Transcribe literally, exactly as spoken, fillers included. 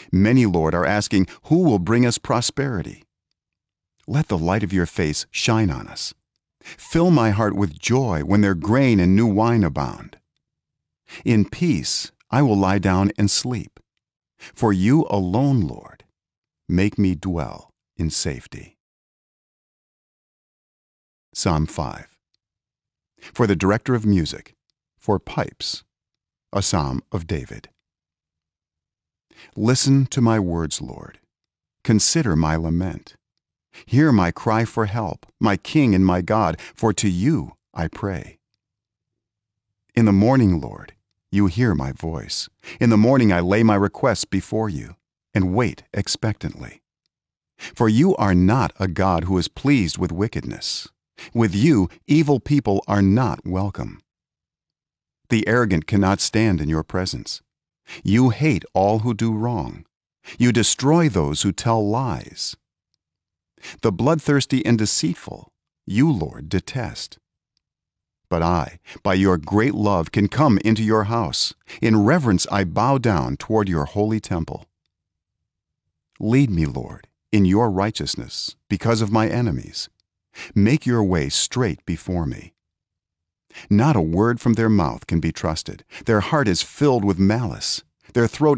Many, Lord, are asking, who will bring us prosperity? Let the light of your face shine on us. Fill my heart with joy when their grain and new wine abound. In peace I will lie down and sleep. For you alone, Lord, make me dwell in safety. Psalm five. For the director of music, for pipes, a psalm of David. Listen to my words, Lord. Consider my lament. Hear my cry for help, my King and my God, for to you I pray. In the morning, Lord, you hear my voice. In the morning I lay my requests before you and wait expectantly. For you are not a God who is pleased with wickedness. With you, evil people are not welcome. The arrogant cannot stand in your presence. You hate all who do wrong. You destroy those who tell lies. The bloodthirsty and deceitful, you, Lord, detest. But I, by your great love, can come into your house. In reverence I bow down toward your holy temple. Lead me, Lord, in your righteousness because of my enemies. Make your way straight before me. Not a word from their mouth can be trusted. Their heart is filled with malice. Their throat